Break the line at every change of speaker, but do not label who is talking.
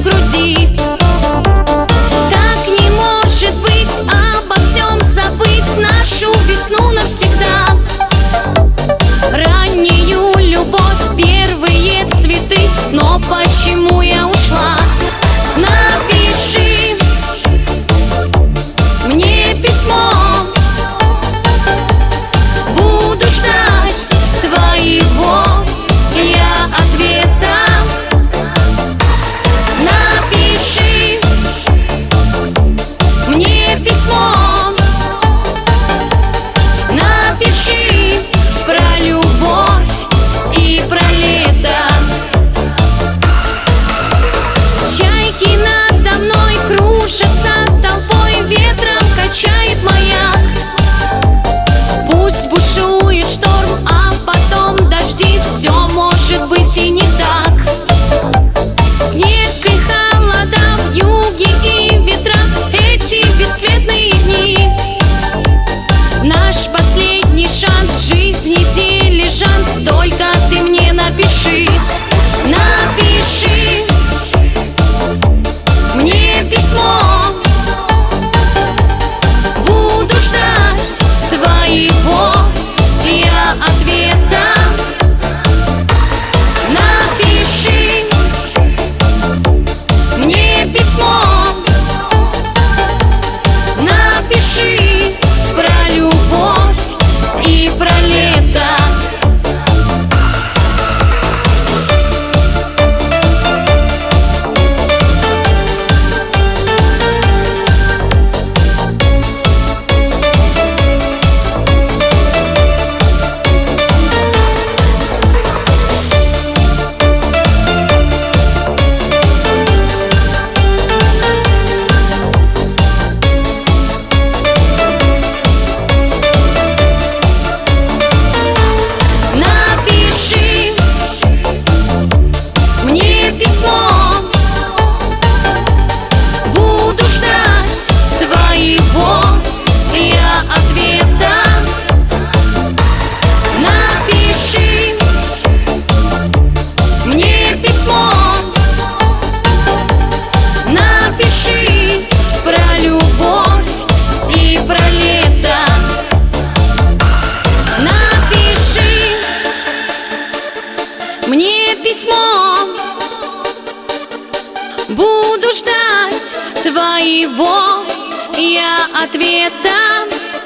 груди. Так не может быть, обо всем забыть нашу весну навсегда. Раннюю любовь, первые цветы, но почему я ушла? Напиши мне письмо, буду ждать твоего я ответа. Напиши мне письмо, напиши про любовь и про лето. Чайки надо мной кружатся толпой, ветром качает маяк. Пусть бушует шторм, а потом дожди, все может быть и не так. Снег и холода, вьюги и ветра, эти бесцветные дни. Наш последний шанс в жизни, дилижанс, только ты мне напиши. Напиши мне письмо, буду ждать твоего я ответа. Напиши мне письмо, напиши про любовь и про лето. Напиши про любовь и про лето. Напиши мне письмо, буду ждать твоего я ответа.